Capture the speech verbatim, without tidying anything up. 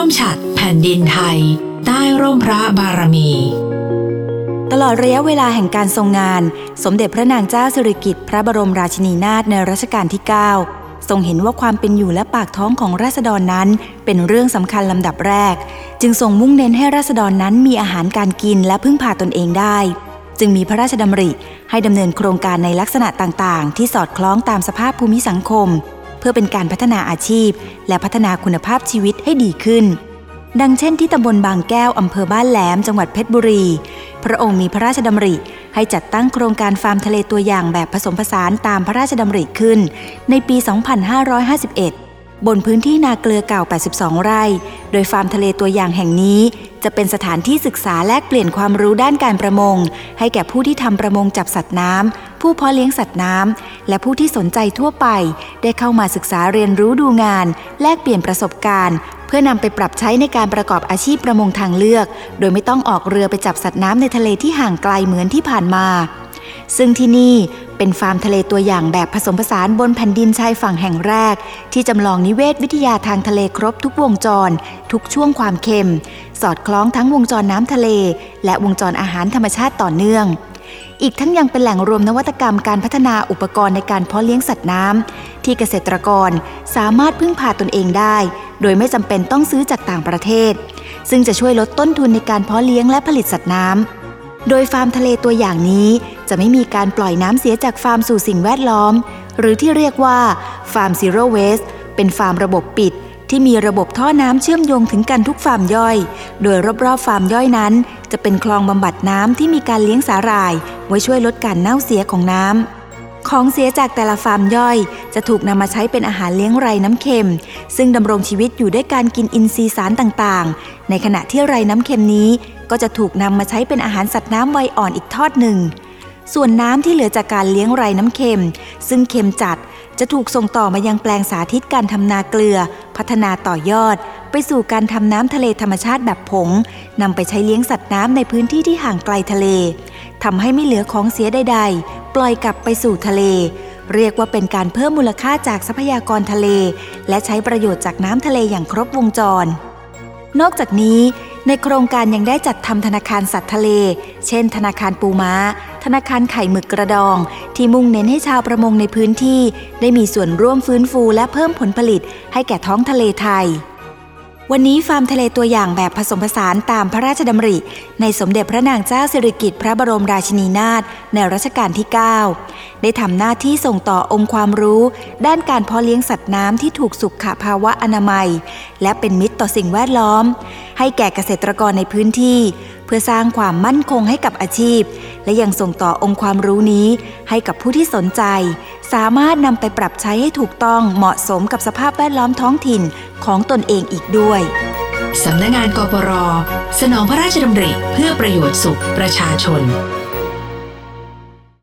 มฉัตรแผ่นดินไทยใต้ร่มพระบารมีตลอดระยะเวลาแห่งการทรงงานสมเด็จพระนางเจ้าสิริกิติ์พระบรมราชินีนาถในรัชกาลที่เก้าทรงเห็นว่าความเป็นอยู่และปากท้องของราษฎรนั้นเป็นเรื่องสำคัญลำดับแรกจึงทรงมุ่งเน้นให้ราษฎรนั้นมีอาหารการกินและพึ่งพาตนเองได้จึงมีพระราชดำริให้ดำเนินโครงการในลักษณะต่างๆที่สอดคล้องตามสภาพภูมิสังคมเพื่อเป็นการพัฒนาอาชีพและพัฒนาคุณภาพชีวิตให้ดีขึ้นดังเช่นที่ตำบลบางแก้วอำเภอบ้านแหลมจังหวัดเพชรบุรีพระองค์มีพระราชดำริให้จัดตั้งโครงการฟาร์มทะเลตัวอย่างแบบผสมผสานตามพระราชดำริขึ้นในปี สองพันห้าร้อยห้าสิบเอ็ด บนพื้นที่นาเกลือเก่า แปดสิบสอง ไร่ โดยฟาร์มทะเลตัวอย่างแห่งนี้จะเป็นสถานที่ศึกษาแลกเปลี่ยนความรู้ด้านการประมงให้แก่ผู้ที่ทำประมงจับสัตว์น้ำผู้เพาะเลี้ยงสัตว์น้ำและผู้ที่สนใจทั่วไปได้เข้ามาศึกษาเรียนรู้ดูงานแลกเปลี่ยนประสบการณ์เพื่อนำไปปรับใช้ในการประกอบอาชีพประมงทางเลือกโดยไม่ต้องออกเรือไปจับสัตว์น้ำในทะเลที่ห่างไกลเหมือนที่ผ่านมาซึ่งที่นี่เป็นฟาร์มทะเลตัวอย่างแบบผสมผสานบนแผ่นดินชายฝั่งแห่งแรกที่จำลองนิเวศวิทยาทางทะเลครบทุกวงจรทุกช่วงความเค็มสอดคล้องทั้งวงจรน้ำทะเลและวงจรอาหารธรรมชาติต่อเนื่องอีกทั้งยังเป็นแหล่งรวมนวัตกรรมการพัฒนาอุปกรณ์ในการเพาะเลี้ยงสัตว์น้ำที่เกษตรกรสามารถพึ่งพาตนเองได้โดยไม่จำเป็นต้องซื้อจากต่างประเทศซึ่งจะช่วยลดต้นทุนในการเพาะเลี้ยงและผลิตสัตว์น้ำโดยฟาร์มทะเลตัวอย่างนี้จะไม่มีการปล่อยน้ำเสียจากฟาร์มสู่สิ่งแวดล้อมหรือที่เรียกว่าฟาร์มซีโร่เวสต์เป็นฟาร์มระบบปิดที่มีระบบท่อน้ำเชื่อมโยงถึงกันทุกฟาร์มย่อยโดยรอบๆฟาร์มย่อยนั้นจะเป็นคลองบำบัดน้ำที่มีการเลี้ยงสาหร่ายไว้ช่วยลดการเน่าเสียของน้ำของเสียจากแต่ละฟาร์มย่อยจะถูกนำมาใช้เป็นอาหารเลี้ยงไรน้ำเค็มซึ่งดำรงชีวิตอยู่ด้วยการกินอินทรีย์สารต่างๆในขณะที่ไรน้ำเค็มนี้ก็จะถูกนำมาใช้เป็นอาหารสัตว์น้ำวัยอ่อนอีกทอดหนึ่งส่วนน้ำที่เหลือจากการเลี้ยงไรน้ำเค็มซึ่งเค็มจัดจะถูกส่งต่อมายังแปลงสาธิตการทำนาเกลือพัฒนาต่อยอดไปสู่การทำน้ำทะเลธรรมชาติแบบผงนำไปใช้เลี้ยงสัตว์น้ำในพื้นที่ที่ห่างไกลทะเลทำให้ไม่เหลือของเสียใดๆปล่อยกลับไปสู่ทะเลเรียกว่าเป็นการเพิ่มมูลค่าจากทรัพยากรทะเลและใช้ประโยชน์จากน้ำทะเลอย่างครบวงจรนอกจากนี้ในโครงการยังได้จัดทำธนาคารสัตว์ทะเลเช่นธนาคารปูม้าธนาคารไข่หมึกกระดองที่มุ่งเน้นให้ชาวประมงในพื้นที่ได้มีส่วนร่วมฟื้นฟูและเพิ่มผลผลิตให้แก่ท้องทะเลไทยวันนี้ฟาร์มทะเลตัวอย่างแบบผสมผสานตามพระราชดำริในสมเด็จพระนางเจ้าสิริกิติ์พระบรมราชินีนาถในรัชกาลที่เก้าได้ทำหน้าที่ส่งต่อองค์ความรู้ด้านการเพาะเลี้ยงสัตว์น้ำที่ถูกสุขภาวะอนามัยและเป็นมิตรต่อสิ่งแวดล้อมให้แก่เกษตรกรในพื้นที่เพื่อสร้างความมั่นคงให้กับอาชีพและยังส่งต่อองค์ความรู้นี้ให้กับผู้ที่สนใจสามารถนำไปปรับใช้ให้ถูกต้องเหมาะสมกับสภาพแวดล้อมท้องถิ่นของตนเองอีกด้วยสำนักงานกปร.สนองพระราชดำริเพื่อประโยชน์สุขประชาชน